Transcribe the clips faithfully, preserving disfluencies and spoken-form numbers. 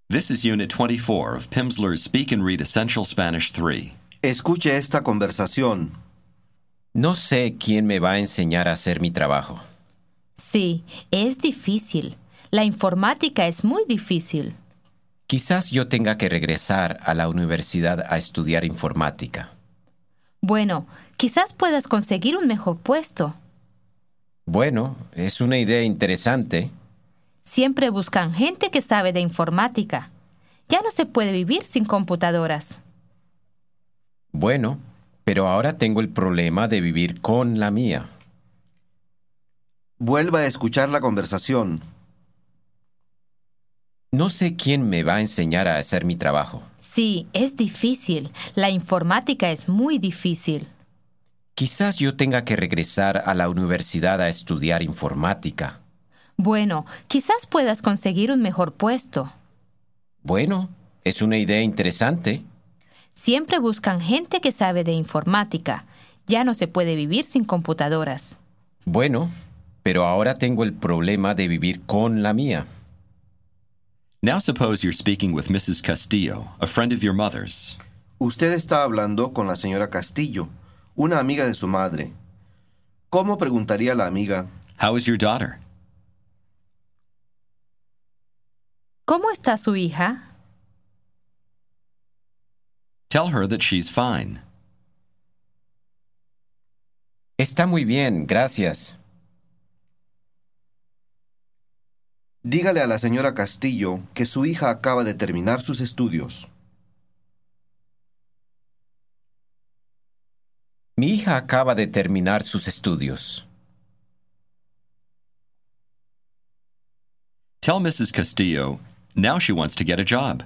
This is Unit twenty-four of Pimsleur's Speak and Read Essential Spanish three. Escuche esta conversación. No sé quién me va a enseñar a hacer mi trabajo. Sí, es difícil. La informática es muy difícil. Quizás yo tenga que regresar a la universidad a estudiar informática. Bueno, quizás puedas conseguir un mejor puesto. Bueno, es una idea interesante. Siempre buscan gente que sabe de informática. Ya no se puede vivir sin computadoras. Bueno, pero ahora tengo el problema de vivir con la mía. Vuelva a escuchar la conversación. No sé quién me va a enseñar a hacer mi trabajo. Sí, es difícil. La informática es muy difícil. Quizás yo tenga que regresar a la universidad a estudiar informática. Bueno, quizás puedas conseguir un mejor puesto. Bueno, es una idea interesante. Siempre buscan gente que sabe de informática. Ya no se puede vivir sin computadoras. Bueno, pero ahora tengo el problema de vivir con la mía. Now suppose you're speaking with Missus Castillo, a friend of your mother's. Usted está hablando con la señora Castillo, una amiga de su madre. ¿Cómo preguntaría la amiga? How is your daughter? ¿Cómo está su hija? Tell her that she's fine. Está muy bien, gracias. Dígale a la señora Castillo que su hija acaba de terminar sus estudios. Mi hija acaba de terminar sus estudios. Tell Missus Castillo, now she wants to get a job.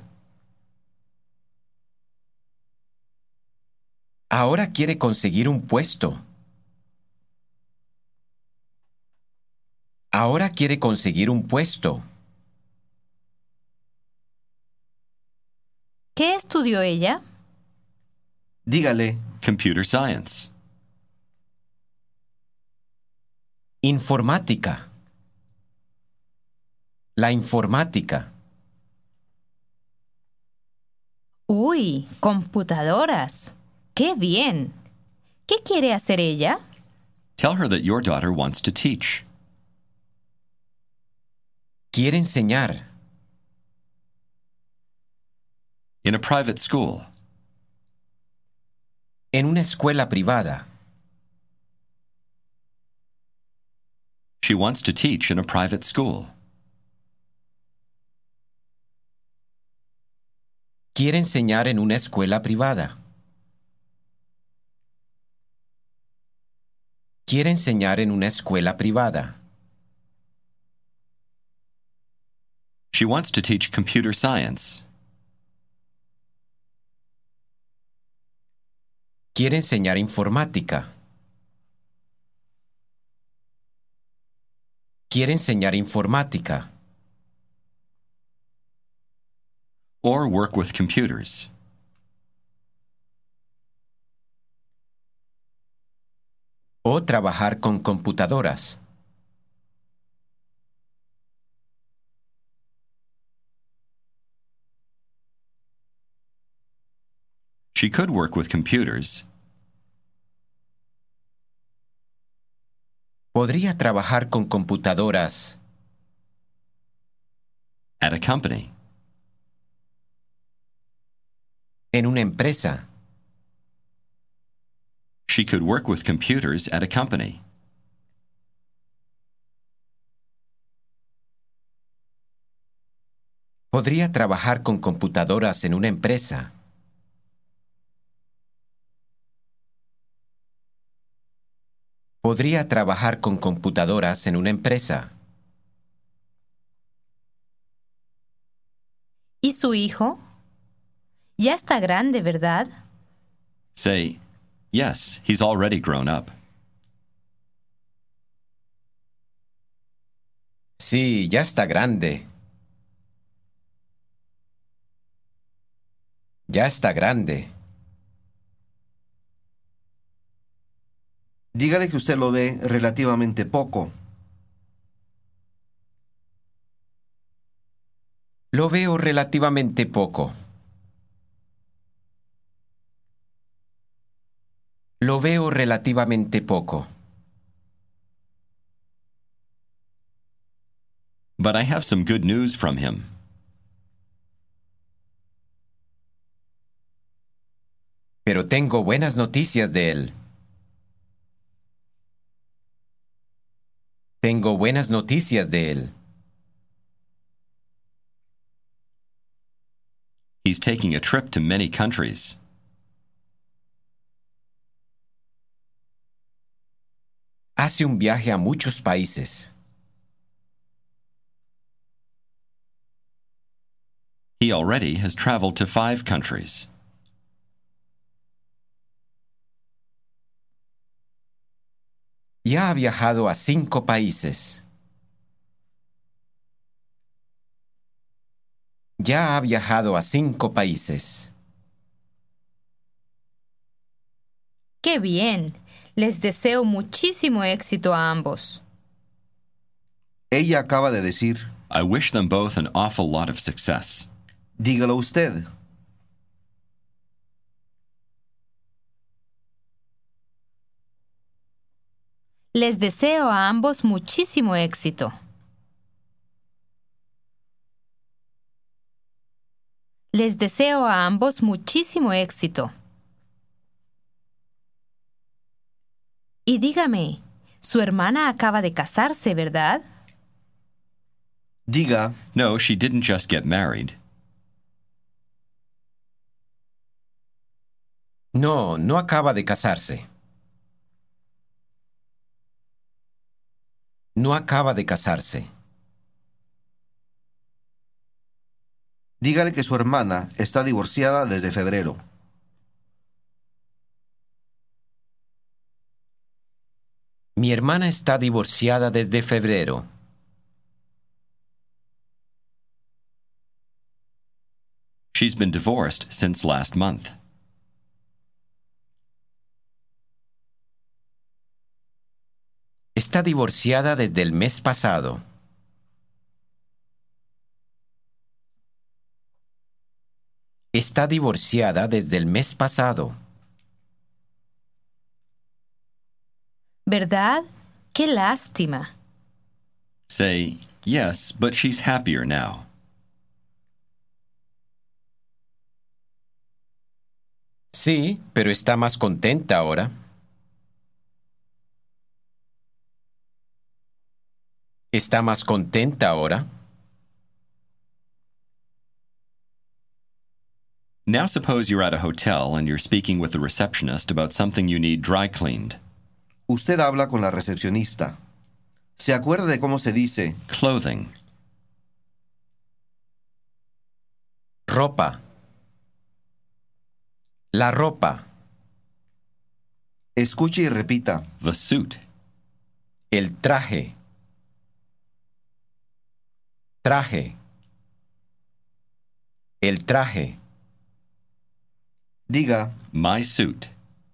Ahora quiere conseguir un puesto. Ahora quiere conseguir un puesto. ¿Qué estudió ella? Dígale, Computer science. Informática. La informática. Uy, computadoras. ¡Qué bien! ¿Qué quiere hacer ella? Tell her that your daughter wants to teach. Quiere enseñar. In a private school. En una escuela privada. She wants to teach in a private school. Quiere enseñar en una escuela privada. Quiere enseñar en una escuela privada. She wants to teach computer science. Quiere enseñar informática. Quiere enseñar informática. Or work with computers. O trabajar con computadoras. She could work with computers. Podría trabajar con computadoras. At a company. En una empresa. She could work with computers at a company. Podría trabajar con computadoras en una empresa. Podría trabajar con computadoras en una empresa. ¿Y su hijo? Ya está grande, ¿verdad? Say, yes, he's already grown up. Sí, ya está grande. Ya está grande. dígale que usted lo ve relativamente poco. Lo veo relativamente poco. Lo veo relativamente poco. But I have some good news from him. Pero tengo buenas noticias de él. Tengo buenas noticias de él. He's taking a trip to many countries. Hace un viaje a muchos países. He already has traveled to five countries. Ya ha viajado a cinco países. Ya ha viajado a cinco países. ¡Qué bien! Les deseo muchísimo éxito a ambos. Ella acaba de decir, I wish them both an awful lot of success. dígalo usted. Les deseo a ambos muchísimo éxito. Les deseo a ambos muchísimo éxito. Y dígame, su hermana acaba de casarse, ¿verdad? Diga, No, she didn't just get married. No, no acaba de casarse. No acaba de casarse. dígale que su hermana está divorciada desde febrero. Mi hermana está divorciada desde febrero. She's been divorced since last month. Está divorciada desde el mes pasado. Está divorciada desde el mes pasado. ¿Verdad? ¡Qué lástima! Say, yes, but she's happier now. Sí, pero está más contenta ahora. ¿Está más contenta ahora? Now suppose you're at a hotel and you're speaking with the receptionist about something you need dry cleaned. Usted habla con la recepcionista. ¿Se acuerda de cómo se dice Clothing. Ropa. La ropa. escuche y repita? The suit. El traje. Traje. El traje. Diga, My suit.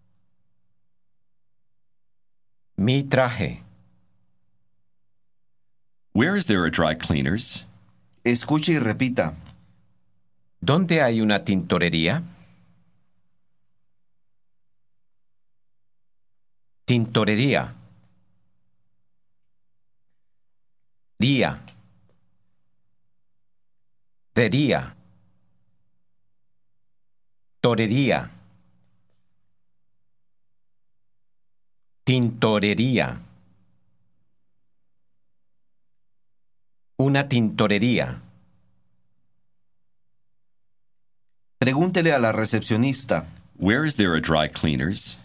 Mi traje. Where is there a dry cleaner's? escuche y repita. ¿Dónde hay una tintorería? Tintorería. Ría. Rería. Torería. Tintorería. Una tintorería. Pregúntele a la recepcionista. Where is there a dry cleaner's?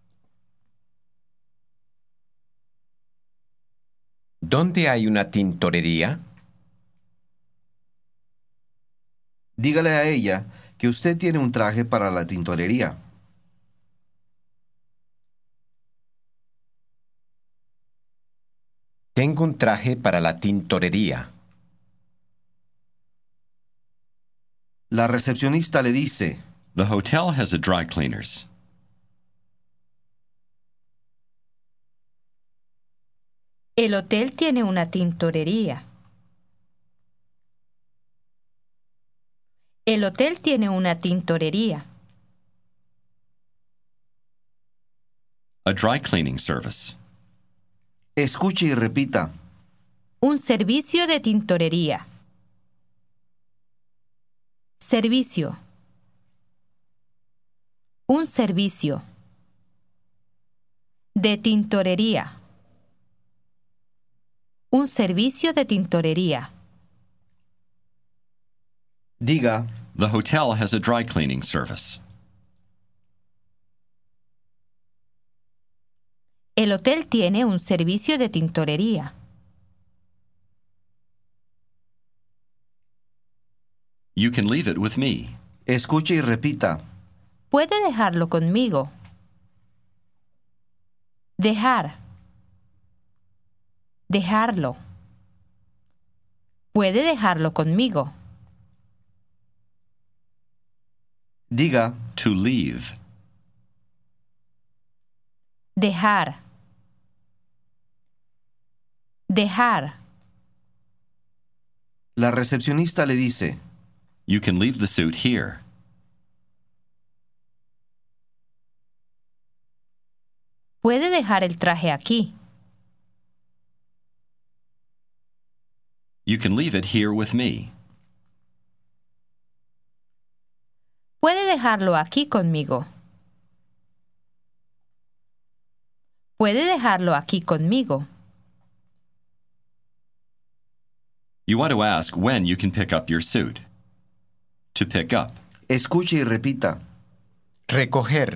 ¿Dónde hay una tintorería? Dígale a ella que usted tiene un traje para la tintorería. Tengo un traje para la tintorería. La recepcionista le dice, The hotel has a dry cleaner's. El hotel tiene una tintorería. El hotel tiene una tintorería. A dry cleaning service. Escuche y repita. Un servicio de tintorería. Servicio. Un servicio. De tintorería. Un servicio de tintorería. Diga, The hotel has a dry cleaning service. El hotel tiene un servicio de tintorería. You can leave it with me. escuche y repita. Puede dejarlo conmigo. Dejar. Dejarlo. Puede dejarlo conmigo. Diga, To leave. Dejar. Dejar. la recepcionista le dice. You can leave the suit here. Puede dejar el traje aquí. You can leave it here with me. Puede dejarlo aquí conmigo. Puede dejarlo aquí conmigo. You want to ask when you can pick up your suit. To pick up. Escuche y repita. Recoger.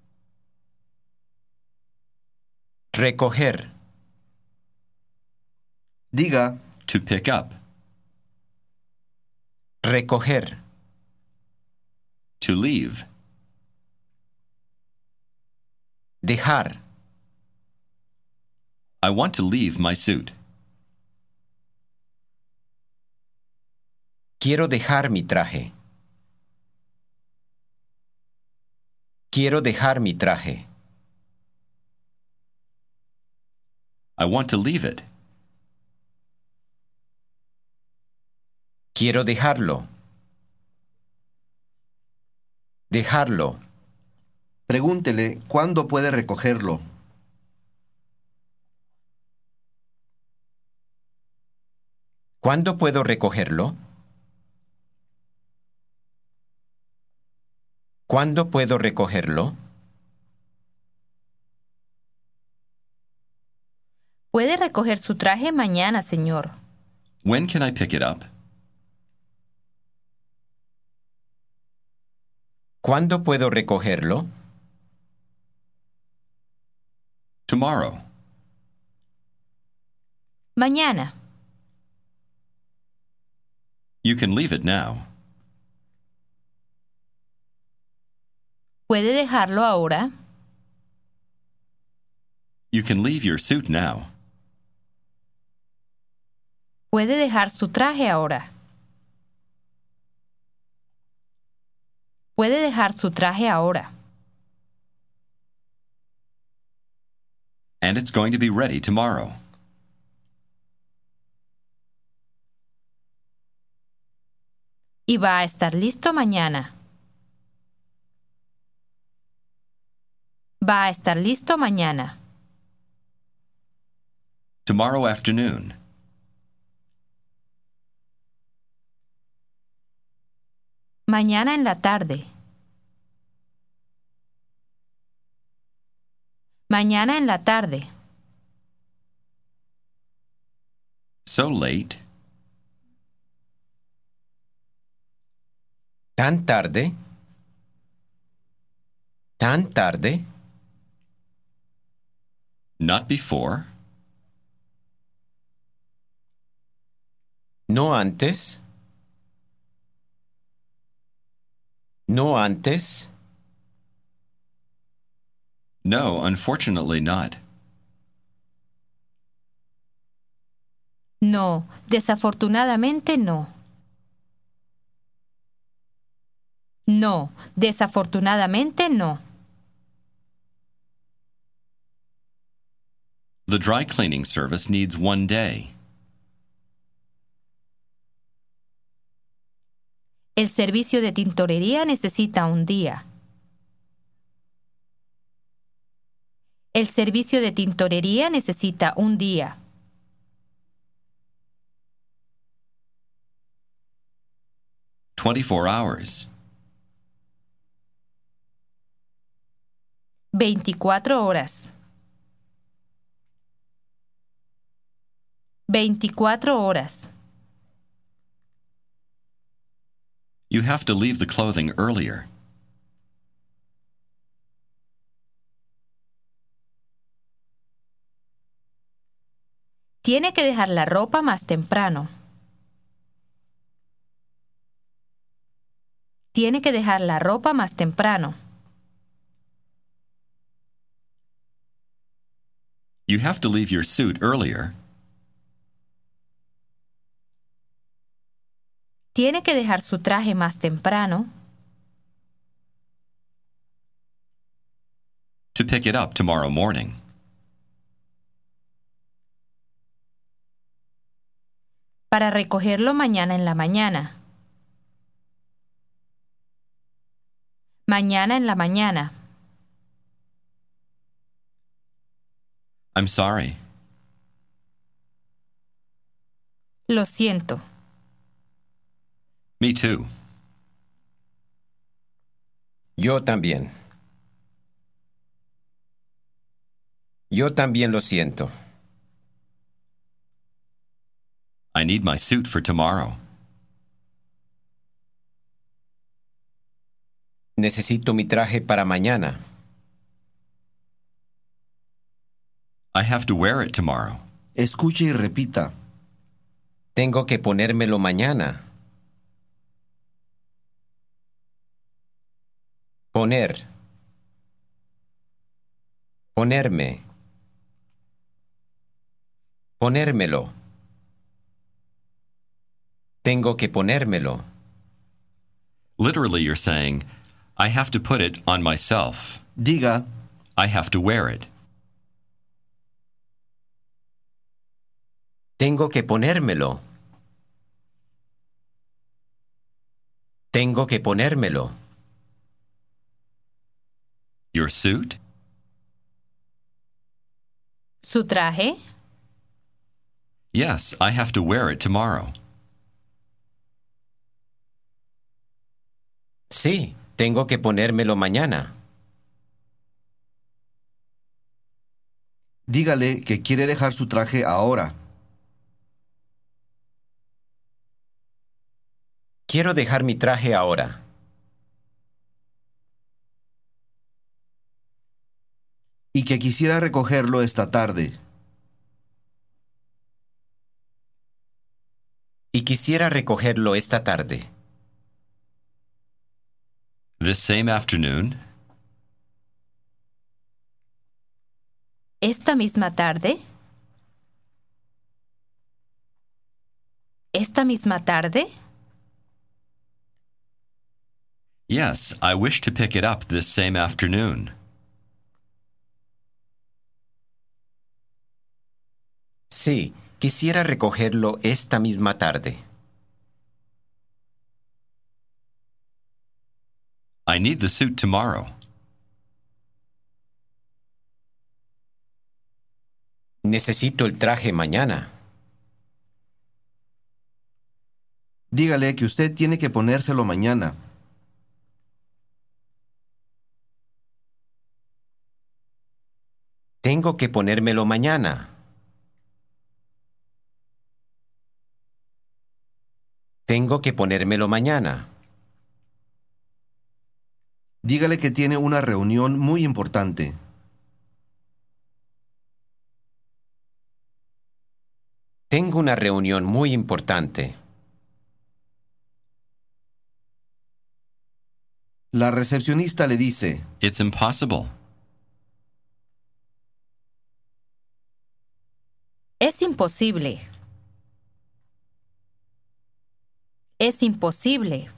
Recoger. Diga, To pick up. Recoger. To leave. Dejar. I want to leave my suit. Quiero dejar mi traje. Quiero dejar mi traje. I want to leave it. Quiero dejarlo. Dejarlo. pregúntele cuándo puede recogerlo. ¿Cuándo puedo recogerlo? ¿Cuándo puedo recogerlo? Puede recoger su traje mañana, señor. When can I pick it up? ¿Cuándo puedo recogerlo? Tomorrow. Mañana. You can leave it now. ¿Puede dejarlo ahora? You can leave your suit now. Puede dejar su traje ahora. Puede dejar su traje ahora. And it's going to be ready tomorrow. Y va a estar listo mañana. Va a estar listo mañana. Tomorrow afternoon. Mañana en la tarde. Mañana en la tarde. So late. ¿Tan tarde? ¿Tan tarde? Not before. ¿No antes? ¿No antes? No, unfortunately not. No, desafortunadamente no. No, desafortunadamente no. The dry cleaning service needs one day. El servicio de tintorería necesita un día. El servicio de tintorería necesita un día. twenty-four hours. veinticuatro horas. veinticuatro horas. You have to leave the clothing earlier. Tiene que dejar la ropa más temprano. Tiene que dejar la ropa más temprano. You have to leave your suit earlier. Tiene que dejar su traje más temprano. To pick it up tomorrow morning. Para recogerlo mañana en la mañana. Mañana en la mañana. I'm sorry. Lo siento. Me too. Yo también. Yo también lo siento. I need my suit for tomorrow. Necesito mi traje para mañana. I have to wear it tomorrow. Escuche y repita. Tengo que ponérmelo mañana. Poner. Ponerme. Ponérmelo. Tengo que ponérmelo. Literally, you're saying, I have to put it on myself. Diga, I have to wear it. Tengo que ponérmelo. Tengo que ponérmelo. Your suit? ¿Su traje? Yes, I have to wear it tomorrow. Sí, tengo que ponérmelo mañana. dígale que quiere dejar su traje ahora. Quiero dejar mi traje ahora. Y que quisiera recogerlo esta tarde. Y quisiera recogerlo esta tarde. This same afternoon? ¿Esta misma tarde? ¿Esta misma tarde? Yes, I wish to pick it up this same afternoon. Sí, quisiera recogerlo esta misma tarde. I need the suit tomorrow. Necesito el traje mañana. Dígale que usted tiene que ponérselo mañana. Tengo que ponérmelo mañana. Tengo que ponérmelo mañana. Dígale que tiene una reunión muy importante. Tengo una reunión muy importante. La recepcionista le dice, It's impossible. Es imposible. Es imposible.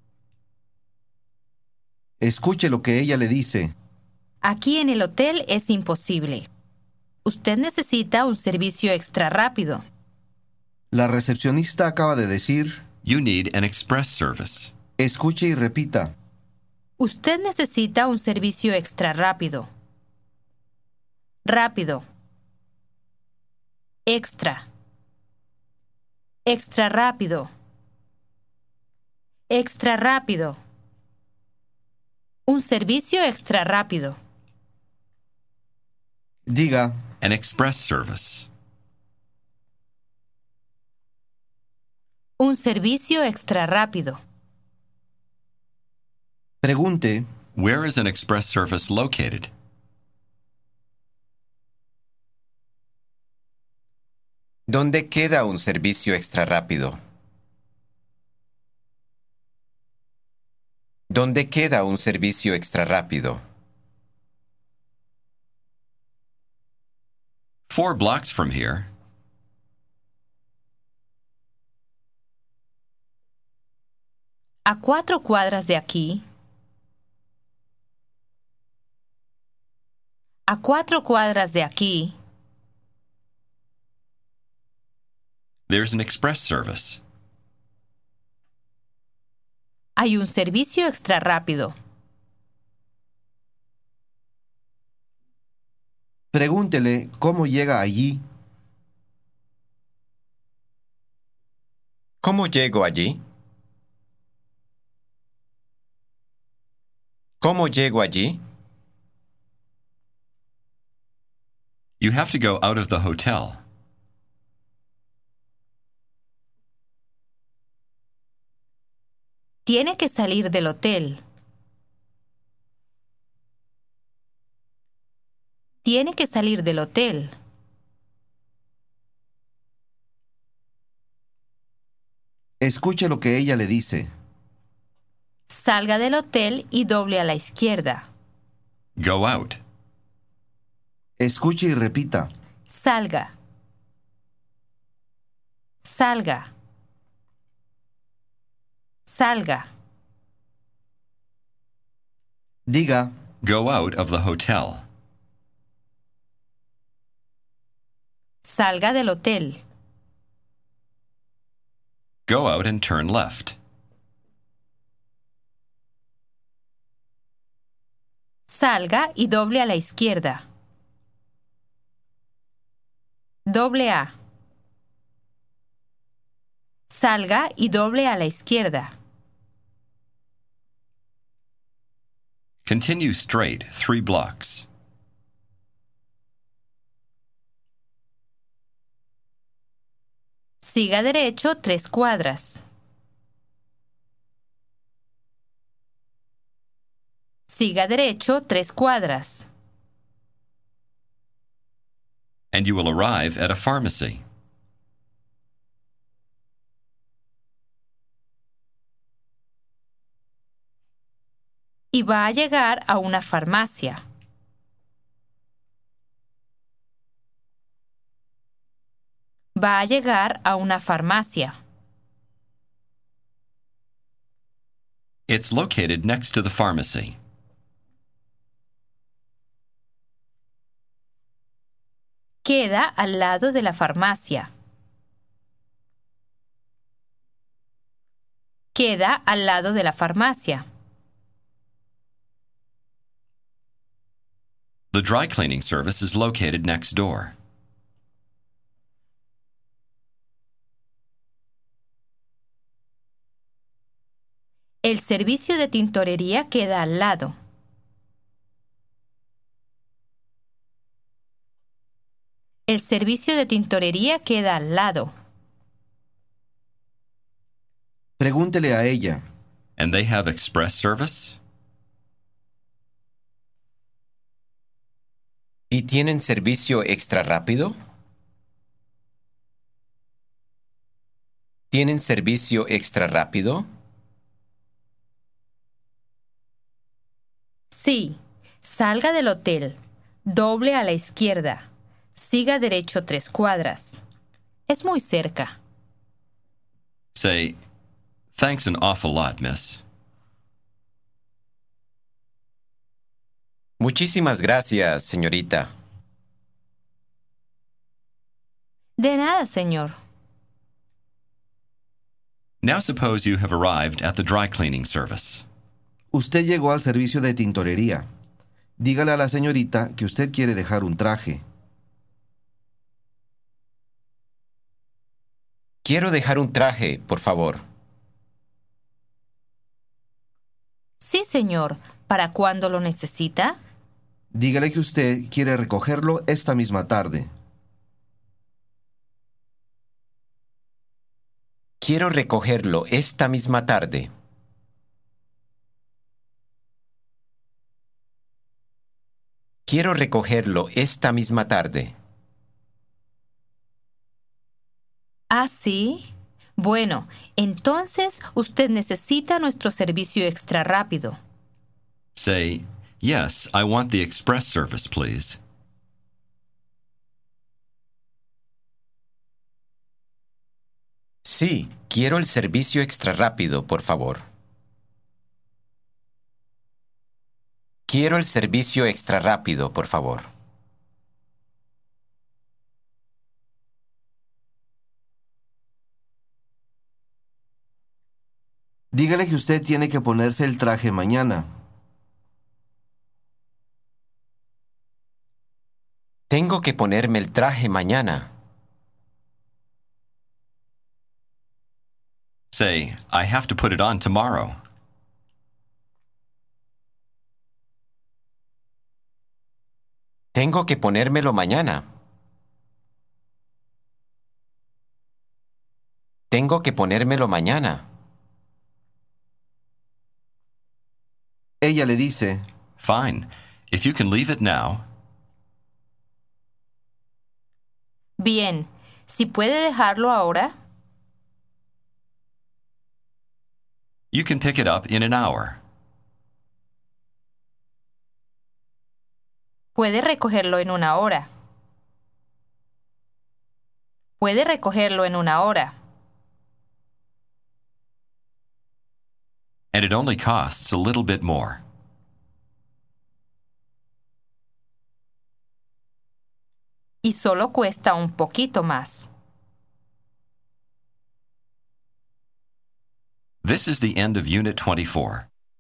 escuche lo que ella le dice. Aquí en el hotel es imposible. Usted necesita un servicio extra rápido. La recepcionista acaba de decir, You need an express service. Escuche y repita. Usted necesita un servicio extra rápido. Rápido. Extra. Extra rápido. Extra rápido. Un servicio extra rápido. Diga, An express service. Un servicio extra rápido. pregunte, Where is an express service located? ¿Dónde queda un servicio extra rápido? ¿Dónde queda un servicio extra rápido? Four blocks from here. A cuatro cuadras de aquí. A cuatro cuadras de aquí. There's an express service. Hay un servicio extra rápido. pregúntele cómo llega allí. ¿Cómo llego allí? ¿Cómo llego allí? You have to go out of the hotel. Tiene que salir del hotel. Tiene que salir del hotel. Escuche lo que ella le dice. Salga del hotel y doble a la izquierda. Go out. Escuche y repita. Salga. Salga. Salga. Diga, Go out of the hotel. Salga del hotel. Go out and turn left. Salga y doble a la izquierda. Doble A. Salga y doble a la izquierda. Continue straight three blocks. Siga derecho tres cuadras. Siga derecho tres cuadras. And you will arrive at a pharmacy. Y va a llegar a una farmacia. Va a llegar a una farmacia. It's located next to the pharmacy. Queda al lado de la farmacia. Queda al lado de la farmacia. The dry cleaning service is located next door. El servicio de tintorería queda al lado. El servicio de tintorería queda al lado. pregúntele a ella. And they have express service? ¿Y tienen servicio extra rápido? ¿Tienen servicio extra rápido? Sí, salga del hotel, doble a la izquierda, siga derecho tres cuadras. Es muy cerca. Say, thanks an awful lot, miss. Muchísimas gracias, señorita. De nada, señor. Now suppose you have arrived at the dry cleaning service. Usted llegó al servicio de tintorería. Dígale a la señorita que usted quiere dejar un traje. Quiero dejar un traje, por favor. Sí, señor. ¿Para cuándo lo necesita? Dígale que usted quiere recogerlo esta misma tarde. Quiero recogerlo esta misma tarde. Quiero recogerlo esta misma tarde. ¿Ah, sí? Bueno, entonces usted necesita nuestro servicio extra rápido. Say, yes, I want the express service, please. Sí, quiero el servicio extra rápido, por favor. Quiero el servicio extra rápido, por favor. Dígale que usted tiene que ponerse el traje mañana. Tengo que ponerme el traje mañana. Say, I have to put it on tomorrow. Tengo que ponérmelo mañana. Tengo que ponérmelo mañana. Ella le dice, Fine. If you can leave it now. Bien, si puede dejarlo ahora. You can pick it up in an hour. Puede recogerlo en una hora. Puede recogerlo en una hora. And it only costs a little bit more. Y solo cuesta un poquito más. This is the end of Unit twenty-four.